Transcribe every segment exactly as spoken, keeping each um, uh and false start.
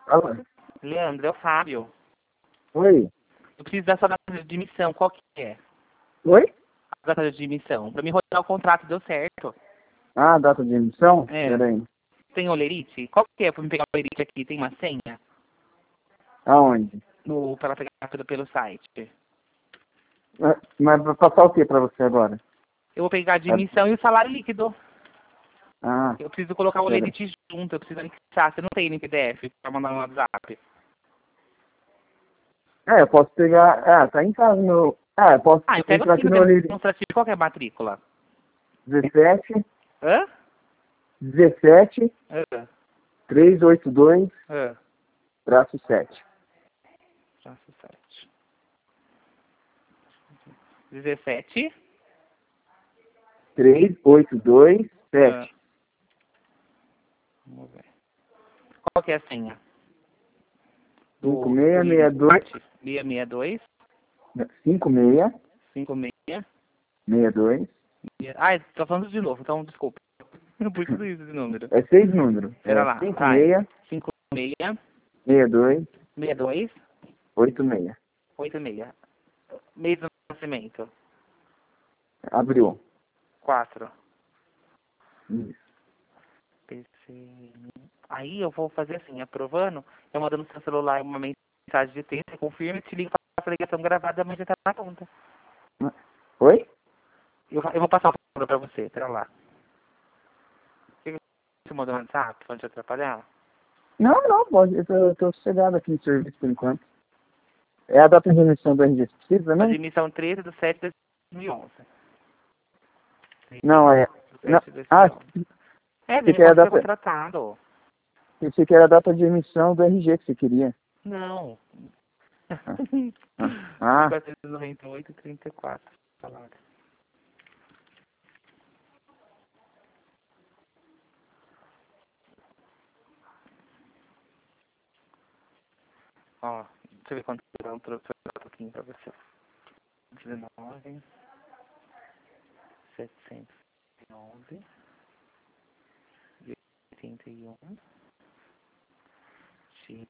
Fala. Leandro, é o Fábio. Oi? Eu preciso da sua data de admissão. Qual que é? Oi? A data de admissão. Pra me rodar o contrato, deu certo. Ah, data de emissão? É. Peraí. Tem olerite? Qual que é pra me pegar o olerite aqui? Tem uma senha? Aonde? No, pra ela pegar tudo pelo site. Mas mas vai passar o que pra você agora? Eu vou pegar a admissão e o salário líquido. Ah, Eu preciso colocar o peraí. olerite junto. Eu preciso anexar. Você não tem no P D F pra mandar no WhatsApp. É, eu posso pegar... Ah, tá em casa meu... Ah, eu posso Ah, eu pego entrar aqui aqui no no Olírio. demonstrativo. Qual que é a matrícula? dezessete, Hã? dezessete, Hã? trezentos e oitenta e dois, Hã? traço sete. Traço sete. dezessete. trezentos e oitenta e dois, Hã? sete. Vamos ver. Qual que é a senha? cinco Do, seis do seis dois, site? seis seis dois. cinco seis cinco seis. seis dois. Ah, tô falando de novo, então desculpa. Por tudo isso de número. É seis números. Pera É lá. cinco Vai. seis cinco seis. seis dois, seis dois. oito seis. oito seis. Mês do nascimento. Abriu. quatro. Isso. P C. Aí eu vou fazer assim, aprovando, eu mando no seu celular uma mensagem de texto, você confirma e te ligo para a ligação gravada, mas já tá na conta. Oi? Eu, eu vou passar o número pra você, pera lá. Você mandou no WhatsApp pra não te atrapalhar? Não, não, pode. Eu tô, eu tô sossegado aqui no serviço por enquanto. É a data de emissão do R G, precisa, né? Admissão treze de sete de dois mil e onze. Não, é... Não. sete de Ah, dois mil e onze. É, você menino, quer a quando você é data... contratado. Você quer a data de emissão do R G que você queria. Não. Ah, ah, ah, quatrocentos e noventa e oito, trinta e quatro. Salário. Ó, deixa eu ver quanto dá um troco um pouquinho pra você. dezenove, setecentos e onze, oitenta e um, tinha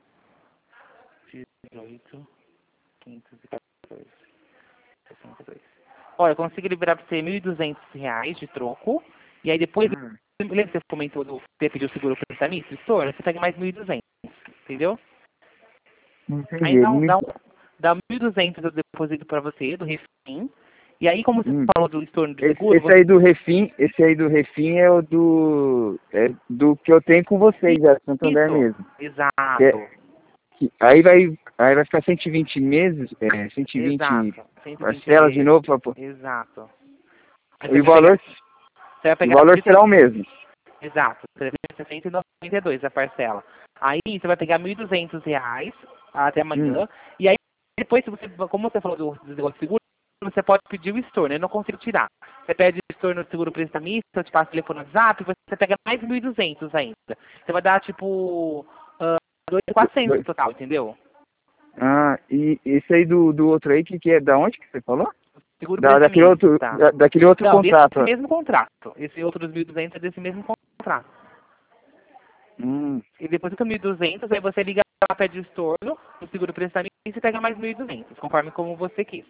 dezoito, quinhentos e quatorze, sessenta e dois. Olha, eu consigo liberar pra você mil e duzentos reais de troco, e aí depois, hum, lembra que você comentou do você pediu seguro prestamista, store, você pega mais mil e duzentos, entendeu? não Aí entendi. dá, um, dá, Mil- um, dá mil e duzentos eu deposito pra você, do refim, e aí como você hum. falou do estorno do Esse, seguro, esse você... aí do Refim, esse aí do Refim é o do... É do que eu tenho com vocês, é Santander Isso, mesmo. Que é, exato, que, aí, vai, aí vai ficar cento e vinte meses, é, cento e vinte exato, cento e vinte parcelas de meses, novo, pra, pôr. exato. Aí você E o vai pegar, valor, você vai o pegar valor mil e será o duzentos, mesmo. exato, trezentos e sessenta e noventa e dois a parcela. Aí você vai pegar mil e duzentos reais até Hum, amanhã, e aí depois, se você, como você falou do, do negócio de seguro, você pode pedir o estorno, eu não consigo tirar. Você pede o estorno do seguro prestamista, eu te passo o telefone no WhatsApp, você pega mais mil e duzentos ainda. Você vai dar, tipo, uh, dois mil e quatrocentos no dois. total, entendeu? Ah, e esse aí do, do outro aí, que, que é da onde que você falou? Seguro Da, daquele outro, prestamista. da, daquele outro Não, desse contrato. mesmo contrato. Esse outro dos mil e duzentos é desse mesmo contrato. Hum, E depois do mil e duzentos, aí você liga lá, pede o estorno, o seguro prestamista e pega mais mil e duzentos, conforme como você quis.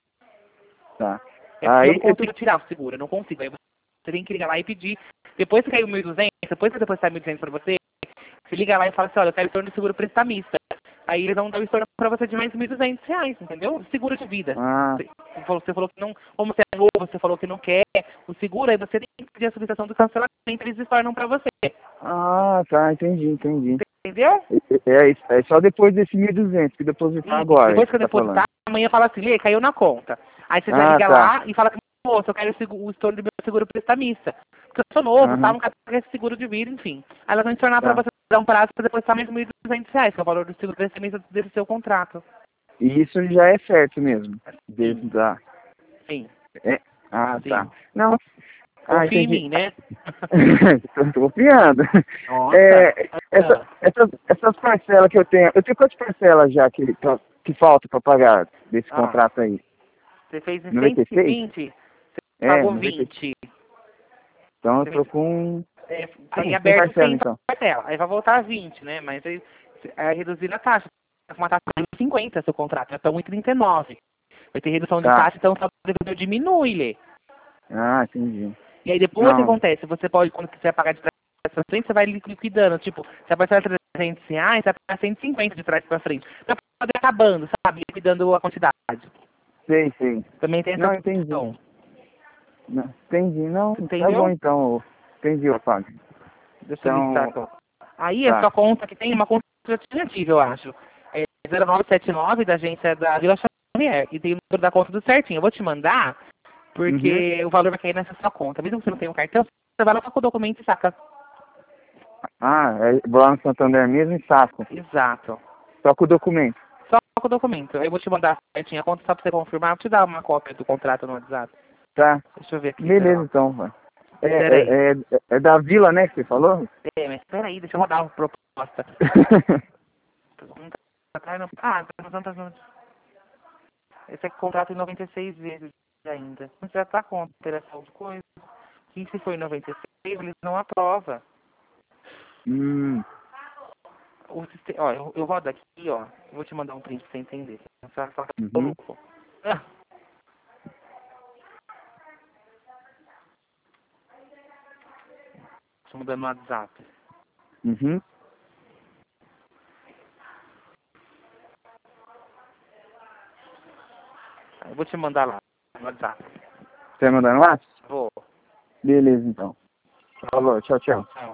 tá. É porque eu Aí não eu tenho consigo tirar o seguro, eu não consigo. Aí você tem que ligar lá e pedir. Depois que caiu mil e duzentos, depois que eu depositar mil e duzentos pra você, você liga lá e fala assim, olha, eu quero o estorno do seguro prestamista. Aí eles vão dar o estorno pra você de mais mil e duzentos reais, entendeu? Seguro de vida. Ah, Você você falou, você falou que não, como você é novo, você falou que não quer o seguro, aí você tem que pedir a solicitação do cancelamento, eles estornam pra você. ah, tá, entendi, entendi. Entendeu? É, é, isso, é só depois desse mil e duzentos que depositar Isso, agora, depois isso que que eu você tá falando. depositar, amanhã fala assim, Lê, caiu na conta. Aí você já Ah, liga tá. lá e fala que, moço, eu quero o, seguro, o estorno do meu seguro prestamista. Porque eu sou novo, tá? Aham, Não quero esse seguro de vida, enfim. Aí elas vão tornar pra tá. você dar um prazo pra depositar mais mil e duzentos reais, que é o valor do seguro prestamista desse seu contrato. E isso já é certo mesmo. Sim, Desde da... sim, É? Ah, tá. sim. Não. Ah, Confia em entendi. mim, né? tô, tô confiando. Nossa. É, essa, Ah, essas, essas parcelas que eu tenho, eu tenho quantas parcelas já que, pra- que falta para pagar desse ah, contrato aí? você fez em noventa cento e e seis vinte, você É, pagou noventa e seis. vinte. Então eu Você tô fez, com é, tá em cem, cem aberto parcelas cem então. parcela. Aí vai voltar vinte, né? Mas aí é reduzir a taxa. Tá com uma taxa de cinquenta seu contrato, então um e trinta e nove. Vai ter redução de Tá. taxa, então o saldo devedor diminui, Lê. Ah, entendi. E aí depois o que Não. acontece? Você pode, quando quiser pagar de trás pra frente, você vai liquidando. Tipo, você vai pagar trezentos reais, você vai pagar cento e cinquenta de trás pra frente. Pra poder acabando, sabe? Liquidando a quantidade. Sei, sei. Também tem essa Não, entendi. opção. Não, entendi. Não, tá Entendeu? bom então. ô. Entendi, ô Fábio. Deixa eu Então, listar. Então. Aí tá. a sua conta que tem uma conta alternativa, eu acho. É zero nove sete nove da agência da Vila Xavier. E tem o número da conta do certinho. Eu vou te mandar, porque o valor vai cair nessa sua conta. Mesmo que você não tenha um cartão, você vai lá só com o documento e saca. Ah, é, vou lá no Santander mesmo e saco. Exato. Só com o documento. Só com o documento. Eu vou te mandar certinho a conta só pra você confirmar. Vou te dar uma cópia do contrato no WhatsApp. Tá. Deixa eu ver aqui. Beleza, pera lá. então, mano. É, Pera aí. é, é, é da Vila, né, que você falou? É, mas espera aí, deixa eu mandar uma proposta. Ah, não. Ah, não tá junto. Esse é contrato em noventa e seis vezes ainda. Não já tá com operação de coisa. E se for em noventa e seis, eles não aprovam. hum, O sistema, ó, eu, eu rodo aqui, ó. Eu vou te mandar um print pra você entender. Só, só que Uhum. eu tô louco. Ah. Tô mandando no WhatsApp. uhum. Eu vou te mandar lá no WhatsApp. Você vai mandar no WhatsApp? Vou. Beleza, então. Falou, tchau, tchau. Tchau.